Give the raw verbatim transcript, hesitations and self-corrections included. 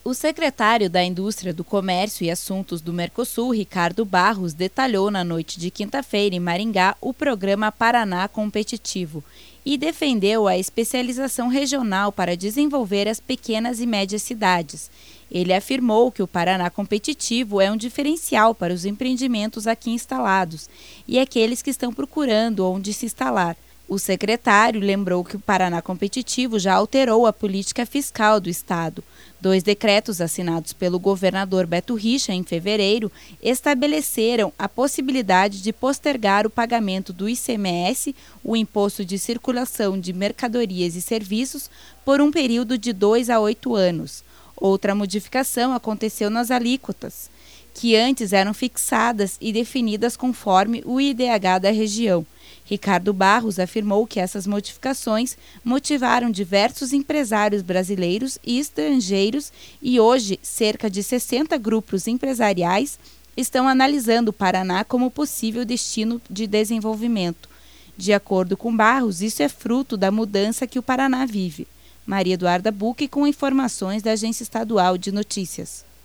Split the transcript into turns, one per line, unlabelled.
O secretário da Indústria, do Comércio e Assuntos do Mercosul, Ricardo Barros, detalhou na noite de quinta-feira em Maringá o programa Paraná Competitivo e defendeu a especialização regional para desenvolver as pequenas e médias cidades. Ele afirmou que o Paraná Competitivo é um diferencial para os empreendimentos aqui instalados e aqueles que estão procurando onde se instalar. O secretário lembrou que o Paraná Competitivo já alterou a política fiscal do estado. Dois decretos assinados pelo governador Beto Richa em fevereiro estabeleceram a possibilidade de postergar o pagamento do I C M S, o Imposto de Circulação de Mercadorias e Serviços, por um período de dois a oito anos. Outra modificação aconteceu nas alíquotas, que antes eram fixadas e definidas conforme o I D H da região. Ricardo Barros afirmou que essas modificações motivaram diversos empresários brasileiros e estrangeiros e hoje cerca de sessenta grupos empresariais estão analisando o Paraná como possível destino de desenvolvimento. De acordo com Barros, isso é fruto da mudança que o Paraná vive. Maria Eduarda Bucchi com informações da Agência Estadual de Notícias.